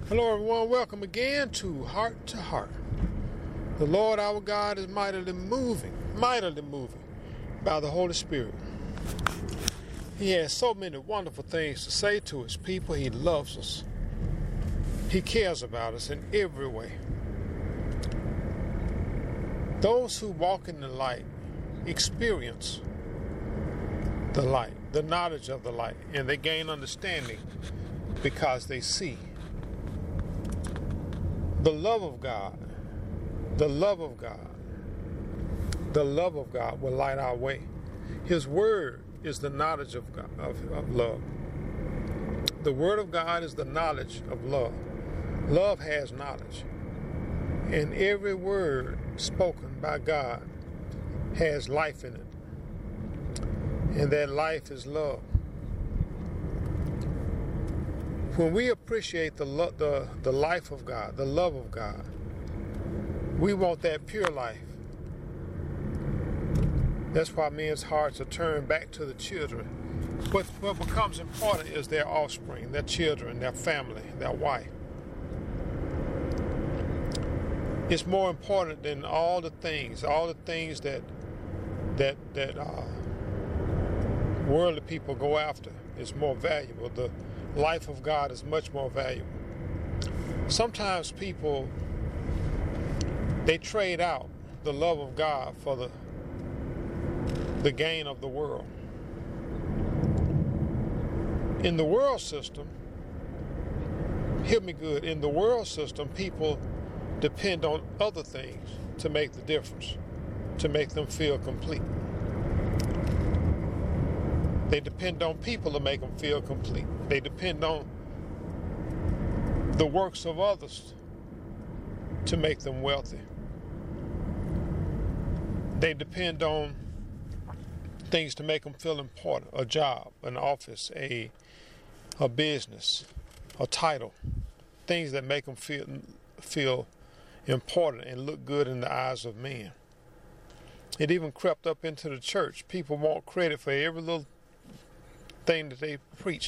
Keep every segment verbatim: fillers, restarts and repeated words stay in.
Hello, everyone. Welcome again to Heart to Heart. The Lord our God is mightily moving, mightily moving by the Holy Spirit. He has so many wonderful things to say to his people. He loves us. He cares about us in every way. Those who walk in the light experience the light, the knowledge of the light, and they gain understanding because they see. The love of God, the love of God, the love of God will light our way. His word is the knowledge of God, of, of love. The word of God is the knowledge of love. Love has knowledge. And every word spoken by God has life in it. And that life is love. When we appreciate the, lo- the the life of God, the love of God, we want that pure life. That's why men's hearts are turned back to the children. What, what becomes important is their offspring, their children, their family, their wife. It's more important than all the things, all the things that that that uh, worldly people go after. It's more valuable. The life of God is much more valuable. Sometimes people, they trade out the love of God for the the gain of the world. In the world system, hear me good, in the world system, people depend on other things to make the difference, to make them feel complete. They depend on people to make them feel complete. They depend on the works of others to make them wealthy. They depend on things to make them feel important, a job, an office, a, a business, a title, things that make them feel, feel important and look good in the eyes of men. It even crept up into the church. People want credit for every little thing that they preach.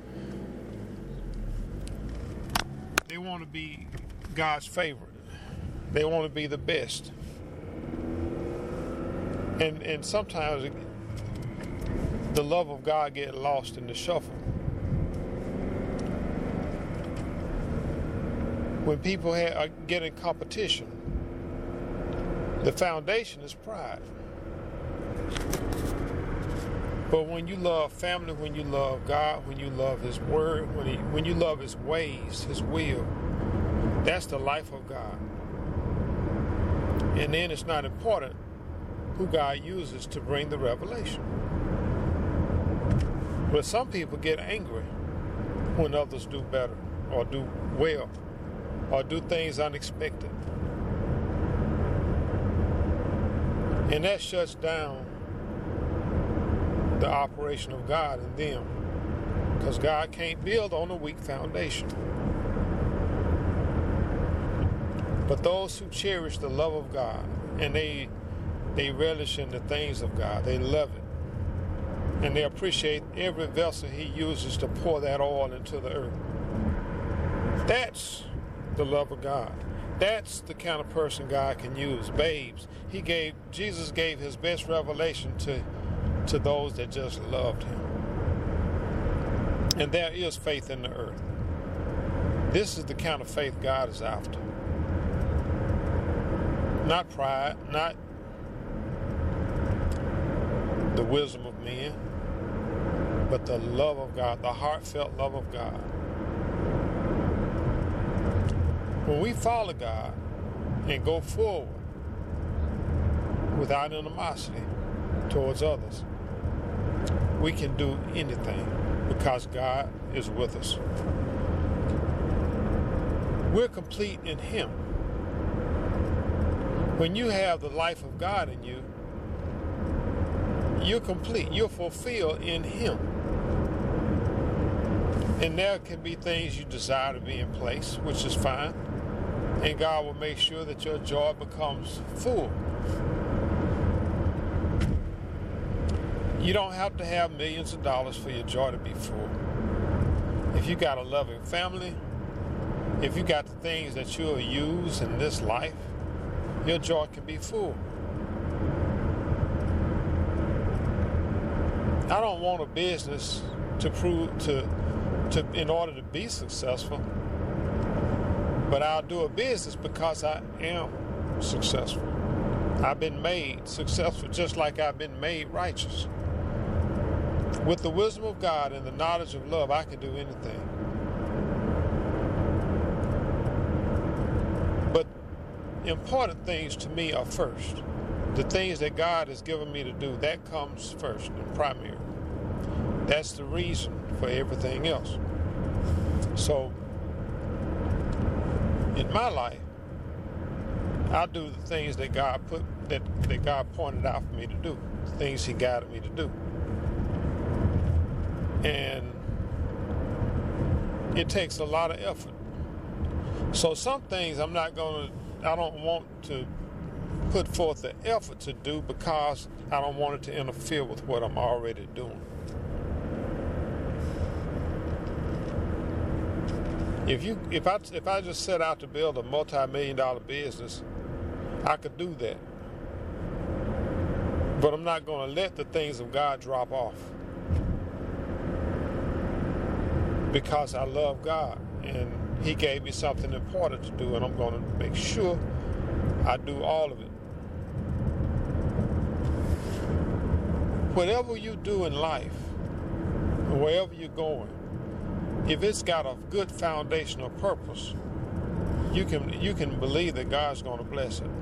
They want to be God's favorite. They want to be the best. And and sometimes it, the love of God gets lost in the shuffle. When people have, are getting competition, the foundation is pride. But when you love family, when you love God, when you love His Word, when, he, when you love His ways, His will, that's the life of God. And then it's not important who God uses to bring the revelation. But some people get angry when others do better or do well or do things unexpected. And that shuts down the operation of God in them, because God can't build on a weak foundation. But those who cherish the love of God and they they relish in the things of God, they love it, and they appreciate every vessel He uses to pour that oil into the earth. That's the love of God. That's the kind of person God can use. Babes, He gave Jesus gave His best revelation to to those that just loved Him. And there is faith in the earth. This is the kind of faith God is after. Not pride, not the wisdom of men, but the love of God, the heartfelt love of God. When we follow God and go forward without animosity towards others, we can do anything because God is with us. We're complete in Him. When you have the life of God in you, you're complete. You're fulfilled in Him. And there can be things you desire to be in place, which is fine. And God will make sure that your joy becomes full. You don't have to have millions of dollars for your joy to be full. If you got a loving family, If you got the things that you'll use in this life, your joy can be full. I don't want a business to prove to to in order to be successful, but I'll do a business because I am successful. I've been made successful just like I've been made righteous. With the wisdom of God and the knowledge of love, I can do anything. But important things to me are first. The things that God has given me to do, that comes first and primary. That's the reason for everything else. So, in my life, I do the things that God put that, that God pointed out for me to do, the things He guided me to do. And it takes a lot of effort. So some things I'm not gonna I don't want to put forth the effort to do because I don't want it to interfere with what I'm already doing. If you if I if I just set out to build a multi-million dollar business, I could do that. But I'm not going to let the things of God drop off. Because I love God and He gave me something important to do, and I'm going to make sure I do all of it. Whatever you do in life, wherever you're going, if it's got a good foundational purpose, you can you can believe that God's going to bless it.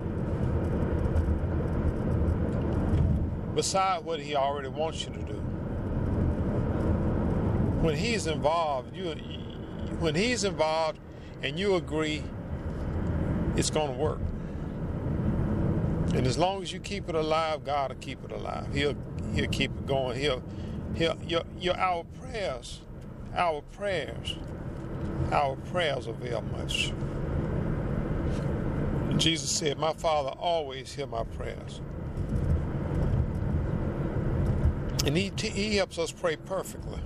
Beside what He already wants you to do. When He's involved, you when He's involved and you agree, it's going to work. And as long as you keep it alive, God will keep it alive. He'll He'll keep it going. He'll He'll your your our prayers, our prayers, our prayers avail much. Jesus said, "My Father always hears my prayers." And he, he helps us pray perfectly.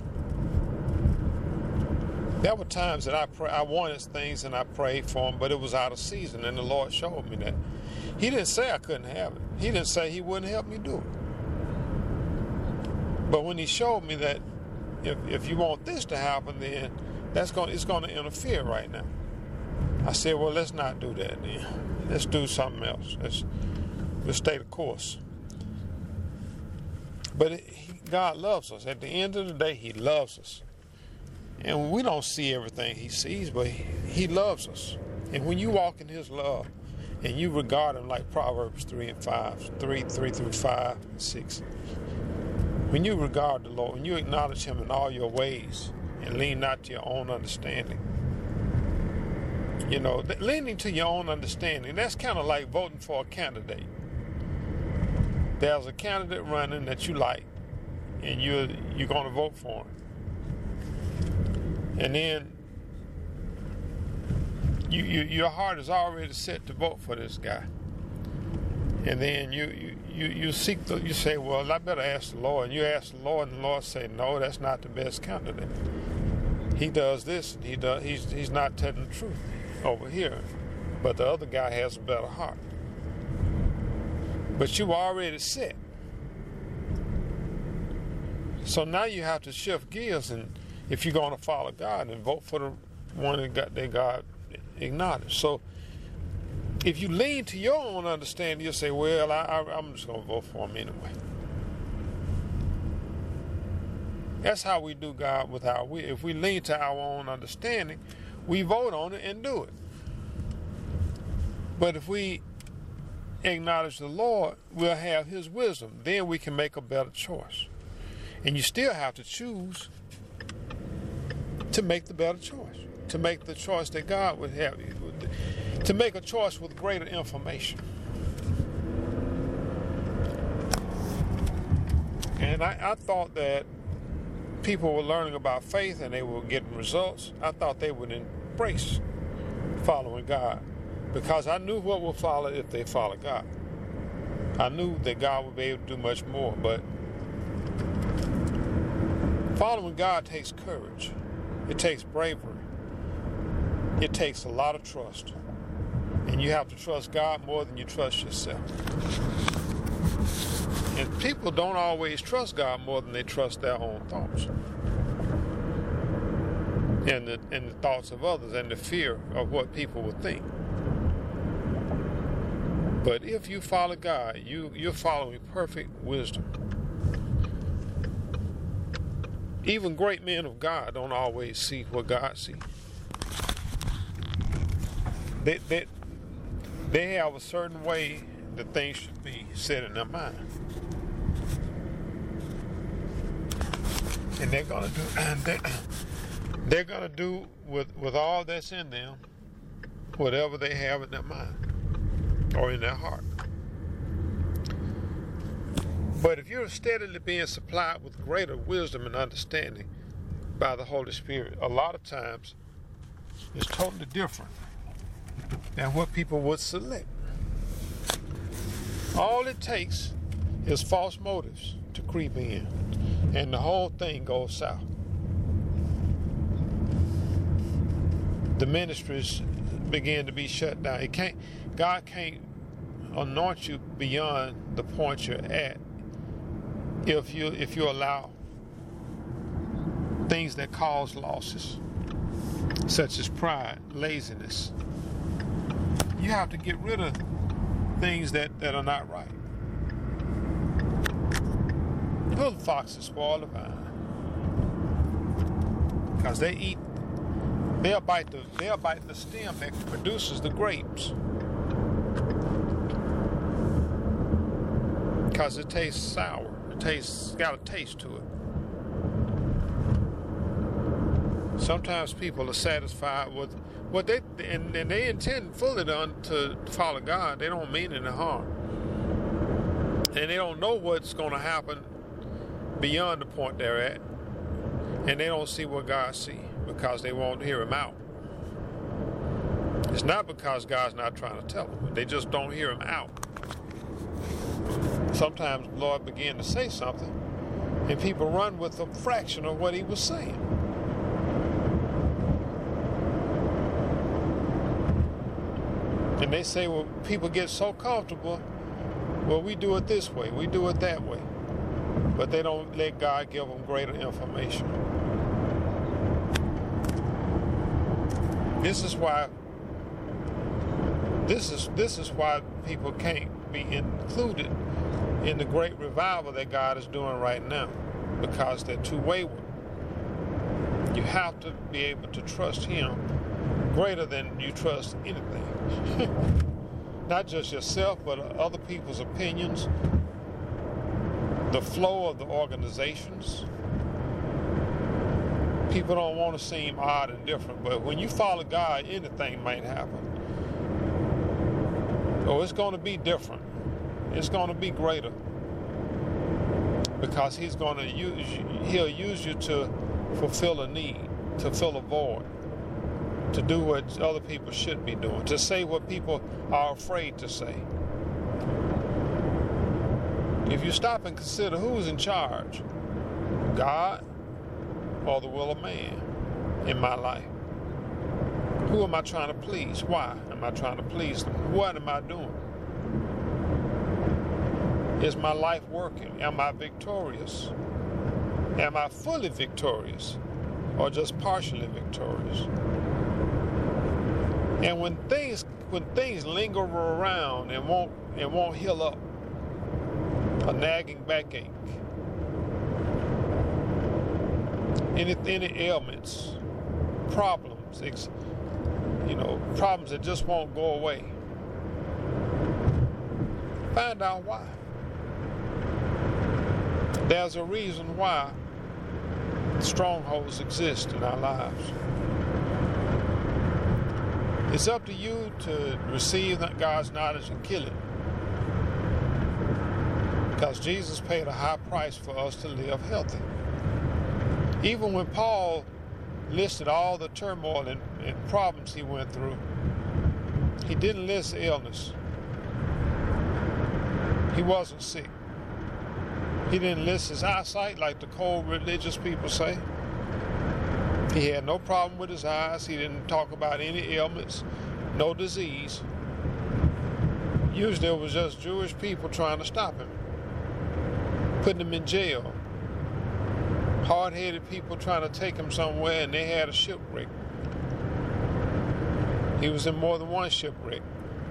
There were times that I pray, I wanted things and I prayed for them, but it was out of season, and the Lord showed me that. He didn't say I couldn't have it. He didn't say He wouldn't help me do it. But when He showed me that if, if you want this to happen, then that's going it's going to interfere right now. I said, well, let's not do that then. Let's do something else. Let's, let's stay the course. But it, God loves us. At the end of the day, He loves us. And we don't see everything He sees, but He, he loves us. And when you walk in His love, and you regard Him like Proverbs three and five, three, three through five and six. When you regard the Lord, when you acknowledge Him in all your ways and lean not to your own understanding. You know, leaning to your own understanding, that's kind of like voting for a candidate. There's a candidate running that you like, and you're you're going to vote for him. And then you, you your heart is already set to vote for this guy. And then you you, you, you seek the, you say, well, I better ask the Lord. And you ask the Lord, and the Lord say, no, that's not the best candidate. He does this, and he does he's he's not telling the truth over here. But the other guy has a better heart. But you were already set. So now you have to shift gears, and if you're going to follow God, and vote for the one that God, that God acknowledged. So if you lean to your own understanding, you'll say, well, I, I, I'm just going to vote for him anyway. That's how we do God with our will. If we lean to our own understanding, we vote on it and do it. But if we acknowledge the Lord, we'll have His wisdom. Then we can make a better choice. And you still have to choose to make the better choice, to make the choice that God would have you, to make a choice with greater information. And I, I thought that people were learning about faith and they were getting results. I thought they would embrace following God, because I knew what would follow if they followed God. I knew that God would be able to do much more, but following God takes courage. It takes bravery. it takes a lot of trust. And you have to trust God more than you trust yourself. And people don't always trust God more than they trust their own thoughts. And the, and the thoughts of others and the fear of what people will think. But if you follow God, you, you're following perfect wisdom. Even great men of God don't always see what God sees. They, they, they have a certain way that things should be set in their mind. And they're gonna do and they, they're gonna do with, with all that's in them whatever they have in their mind or in their heart. But if you're steadily being supplied with greater wisdom and understanding by the Holy Spirit, a lot of times it's totally different than what people would select. All it takes is false motives to creep in, and the whole thing goes south. The ministries begin to be shut down. It can't, God can't anoint you beyond the point you're at if you if you allow things that cause losses, such as pride, laziness. You have to get rid of things that, that are not right. Little foxes spoil the vine, because they eat. They'll bite the they'll bite the stem that produces the grapes, because it tastes sour. It tastes got a taste to it. Sometimes people are satisfied with what they and, and they intend fully to, to follow God. They don't mean any harm, and they don't know what's going to happen beyond the point they're at, and they don't see what God sees because they won't hear Him out. It's not because God's not trying to tell them; they just don't hear Him out. Sometimes the Lord began to say something, and people run with a fraction of what He was saying. And they say, well, people get so comfortable, well, we do it this way, we do it that way. But they don't let God give them greater information. This is why this is this is why people can't be included in the great revival that God is doing right now, because they're too wayward. You have to be able to trust Him greater than you trust anything. Not just yourself, but other people's opinions, the flow of the organizations. People don't want to seem odd and different, but when you follow God, anything might happen. Oh, it's going to be different. It's going to be greater, because He's going to use you, He'll use you to fulfill a need, to fill a void, to do what other people should be doing, to say what people are afraid to say. If you stop and consider who's in charge, God or the will of man in my life, who am I trying to please? Why am I trying to please them? What am I doing? Is my life working? Am I victorious? Am I fully victorious or just partially victorious? And when things when things linger around and won't and won't heal up, a nagging backache, any any ailments, problems, you know, problems that just won't go away, find out why. There's a reason why strongholds exist in our lives. It's up to you to receive God's knowledge and kill it, because Jesus paid a high price for us to live healthy. Even when Paul listed all the turmoil and, and problems he went through, he didn't list illness. He wasn't sick. He didn't list his eyesight like the cold religious people say. He had no problem with his eyes. He didn't talk about any ailments, no disease. Usually it was just Jewish people trying to stop him, putting him in jail. Hard-headed people trying to take him somewhere, and they had a shipwreck. He was in more than one shipwreck.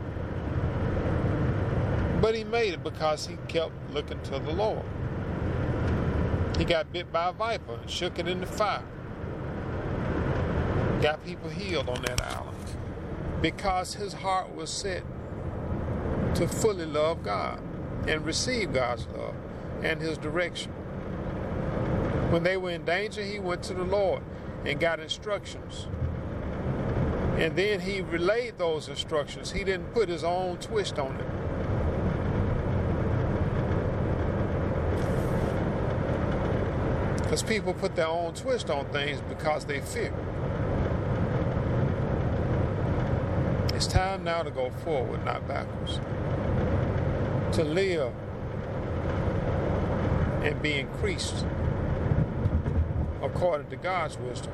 But he made it because he kept looking to the Lord. He got bit by a viper and shook it in the fire. Got people healed on that island because his heart was set to fully love God and receive God's love and his direction. When they were in danger, he went to the Lord and got instructions. And then he relayed those instructions. He didn't put his own twist on it. Because people put their own twist on things because they fear. It's time now to go forward, not backwards. To live and be increased according to God's wisdom.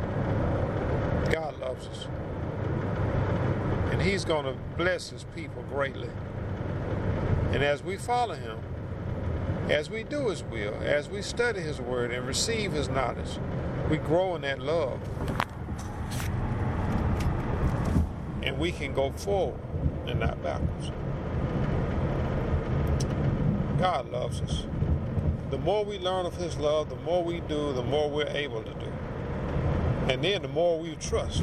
God loves us. And he's going to bless his people greatly. And as we follow him, as we do his will, as we study his word and receive his knowledge, we grow in that love. And we can go forward and not backwards. God loves us. The more we learn of his love, the more we do, the more we're able to do. And then the more we trust.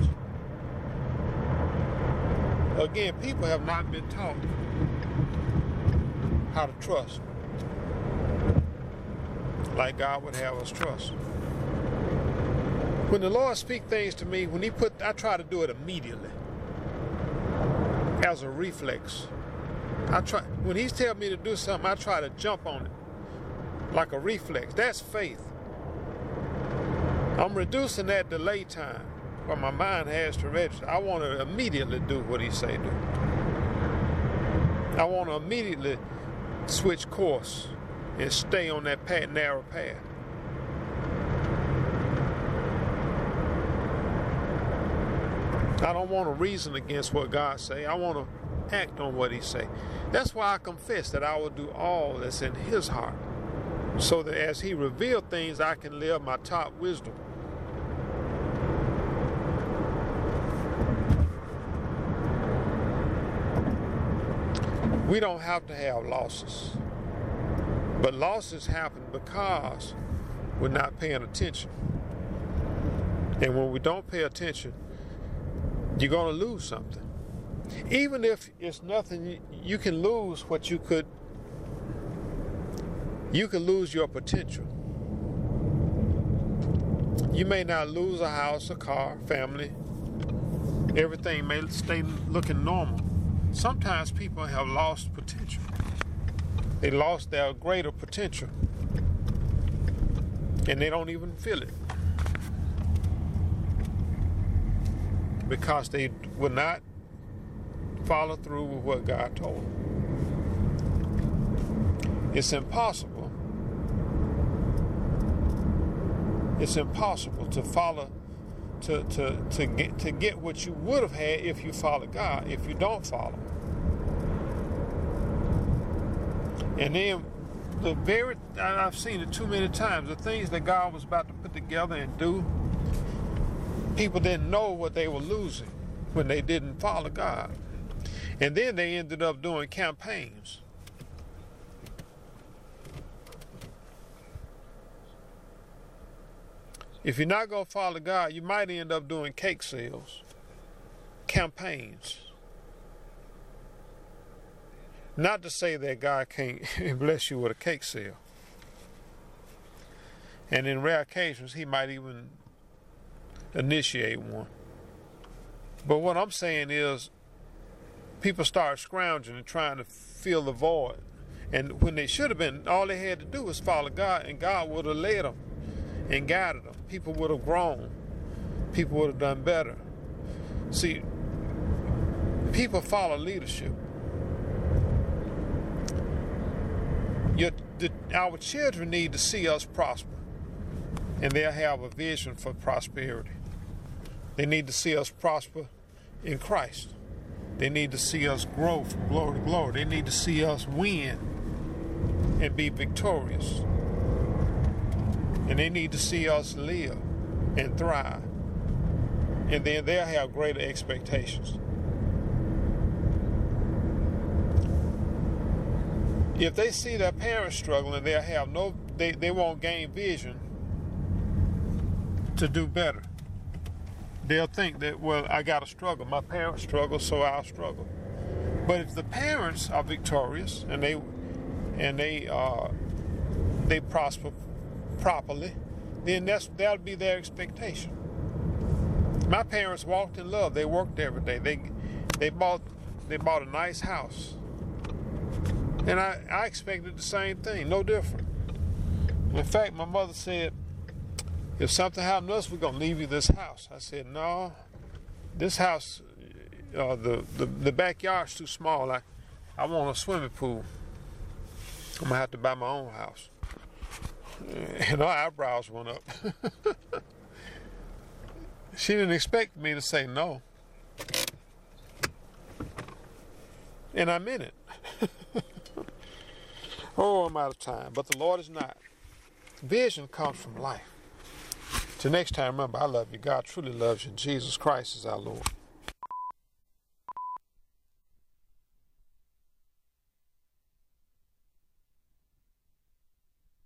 Again, people have not been taught how to trust like God would have us trust. When the Lord speaks things to me, when he put, I try to do it immediately as a reflex. I try, when he's telling me to do something, I try to jump on it like a reflex. That's faith. I'm reducing that delay time where my mind has to register. I want to immediately do what he say do. I want to immediately switch course and stay on that path, narrow path. I don't want to reason against what God say. I want to act on what he say. That's why I confess that I will do all that's in his heart, so that as he revealed things, I can live my top wisdom. We don't have to have losses. But losses happen because we're not paying attention. And when we don't pay attention, you're going to lose something. Even if it's nothing, you can lose what you could, you can lose your potential. You may not lose a house, a car, family. Everything may stay looking normal. Sometimes people have lost potential. They lost their greater potential. And they don't even feel it. Because they would not follow through with what God told them. It's impossible. It's impossible to follow, to, to, to, get, to get what you would have had if you followed God, if you don't follow. And then the very, I've seen it too many times, the things that God was about to put together and do, people didn't know what they were losing when they didn't follow God. And then they ended up doing campaigns. If you're not going to follow God, you might end up doing cake sales, campaigns. Not to say that God can't bless you with a cake sale. And in rare occasions, he might even initiate one. But what I'm saying is, people start scrounging and trying to fill the void. And when they should have been, all they had to do was follow God, and God would have led them and guided them. People would have grown. People would have done better. See, people follow leadership. Your, the, our children need to see us prosper and they'll have a vision for prosperity. They need to see us prosper in Christ. They need to see us grow from glory to glory. They need to see us win and be victorious. And they need to see us live and thrive. And then they'll have greater expectations. If they see their parents struggling, they'll have no, they, they won't gain vision to do better. They'll think that, well, I got to struggle. My parents struggle, so I'll struggle. But if the parents are victorious and they and they uh, they prosper properly, then that's that'll be their expectation. My parents walked in love. They worked every day. They they bought they bought a nice house, and I, I expected the same thing, no different. In fact, my mother said, if something happened to us, we're going to leave you this house. I said, no, this house, uh, the, the, the backyard's too small. I, I want a swimming pool. I'm going to have to buy my own house. And her eyebrows went up. She didn't expect me to say no. And I meant it. Oh, I'm out of time. But the Lord is not. Vision comes from life. Till next time, remember, I love you. God truly loves you. Jesus Christ is our Lord.